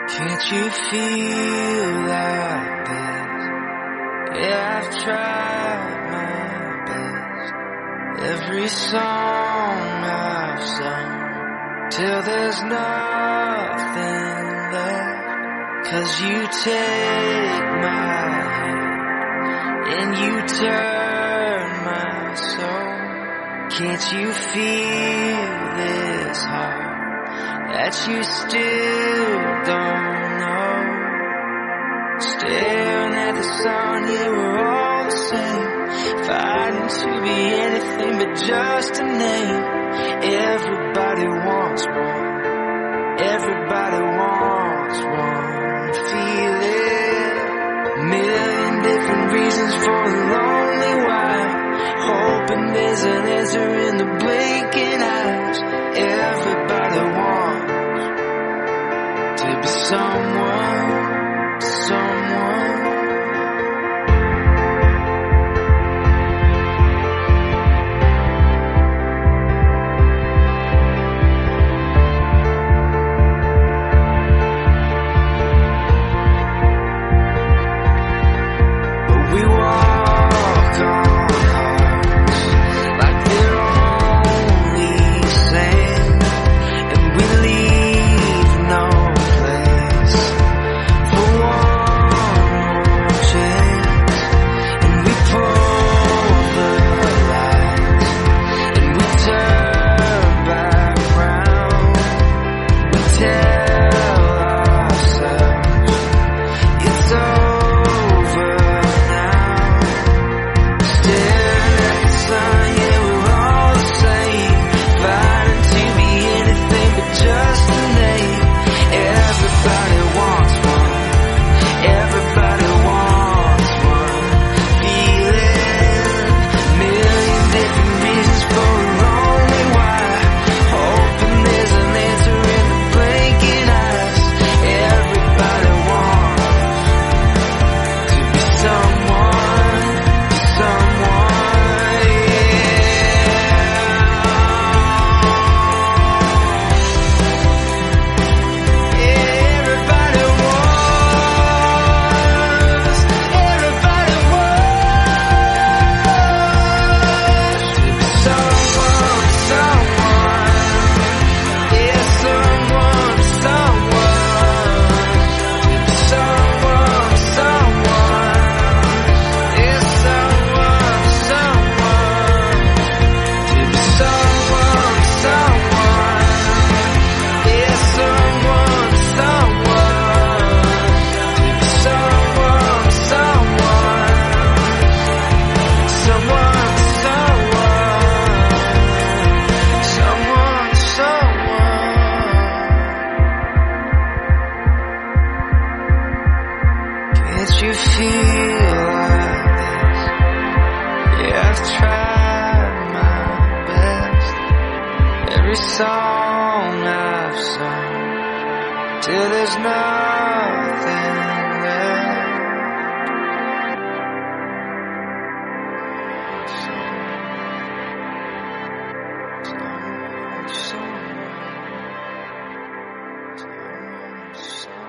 Can't you feel like this? Yeah, I've tried my best. Every song I've sung, till there's nothing left. 'Cause you take my hand and you turn my soul. Can't you feel this heart that you still don't know? Staring at the sun, yeah, we're all the same, fighting to be anything but just a name. Everybody wants one, everybody wants one. Feel it, million different reasons for a lonely while, hoping there's an answer in the blinking eyes. Everybody wants to be someone, someone. But we walk on hearts like they're only sand, and we leave no place for one more chance. And we pull the lights and we turn back round. We tell ourselves it's over now. Staring at the sun, yeah, we're all the same, fighting to be anything but just a name. Everybody wants one, everybody wants one. Feeling million different reasons for a lonely while, hoping there's an answer in the blinking eyes. Everybody wants to be someone, someone, yeah. Everybody wants, everybody wants to be someone, someone, yeah, someone, someone, to be someone, someone, yeah, someone, someone, to be someone, someone, yeah, someone, someone, to be someone, someone, someone, someone, someone. Can't you feel like this? Yeah, I've tried my best. Every song I've sung, till there's nothing left. Someone, someone, someone, someone.